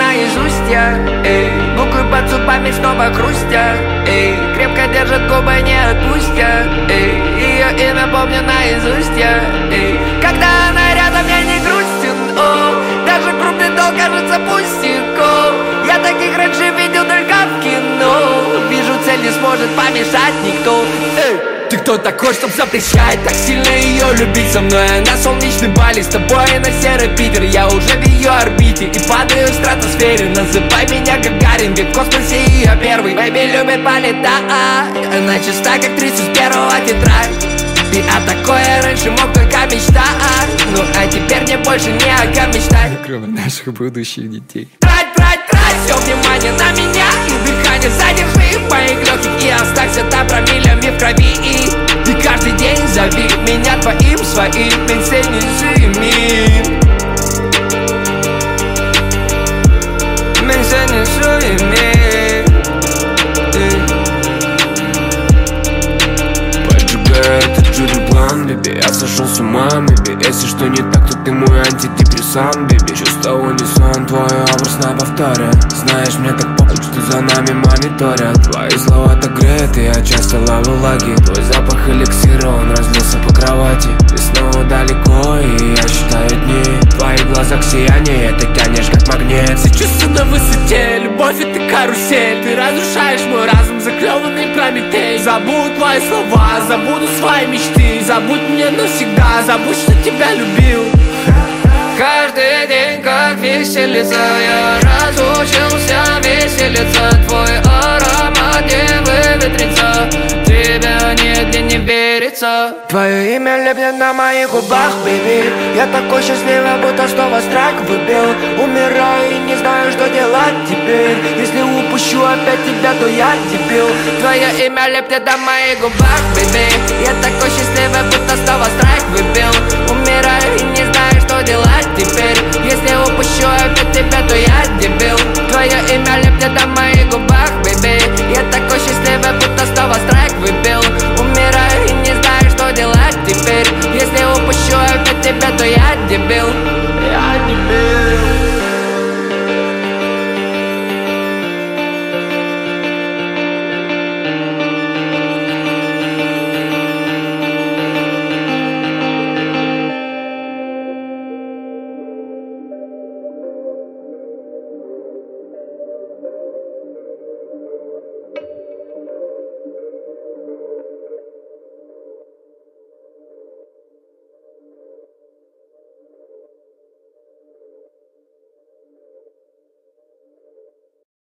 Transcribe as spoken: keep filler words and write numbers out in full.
наизусть я, эй. Буквы под зубами снова хрустят, эй. Крепко держат губы, не отпустят, эй. Ее имя помню наизусть я, эй. Когда она рядом, я не грустен, о. Даже крупный долг кажется пустяком. Я таких раньше видел только в кино. Вижу, цель не сможет помешать никто, эй. Ты кто такой, чтоб запрещать так сильно ее любить? Со мной она солнечный Бали, с тобой на серый Питер. Я уже в ее орбите и падаю в стратосфере. Называй меня Гагарин, ведь в космосе ее первый. Бэйби любит полетать, она чиста, как тридцать первого тетрадь. И о такой я раньше мог только мечтать. Ну а теперь мне больше не о ком мечтать, кроме наших будущих детей. Трать, трать, трать, все внимание на меня. И дыхание задержи в моих легких. И останься там промиллами в крови. И, и каждый день зови меня твоим своим. Менсенежими, менсенежими. Это чудный план, беби, я сошел с ума, беби. Если что не так, то ты мой антидепрессант, беби. Чувство унисон, твой образ на повторе. Знаешь, мне так похуй, что за нами мониторят. Твои слова так греют, и я часто ловлю лаги. Твой запах эликсира, он разлился по кровати. Ты снова далеко, и я считаю дни. В твоих глазах сияние, ты тянешь как магнит. Все чувства на высоте, любовь это карусель. Ты разрушаешь мой разум, заклеванный Прометей. Забудь твои слова, забуду свои мечты. Забудь меня навсегда, забудь, что тебя любил. Каждый день как веселится, я разучился веселиться. Твой аромат не выветрится, тебя нигде не верится. Твое имя лепнет на моих губах, бэйби. Я такой счастливый, будто снова страйк выбил. Умираю и не знаю, что делать теперь. Если упущу опять тебя, то я дебил. Твое имя лепнет на моих губах, бэйби. Я такой счастливый, будто снова страйк выбил. Умираю и не знаю, что делать теперь. Если упущу опять тебя, то я дебил. Твое имя лепнет на моих